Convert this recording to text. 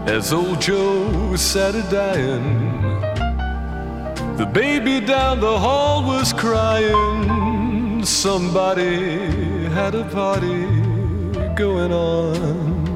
as old Joe sat a-dying. The baby down the hall was crying. Somebody had a party going on.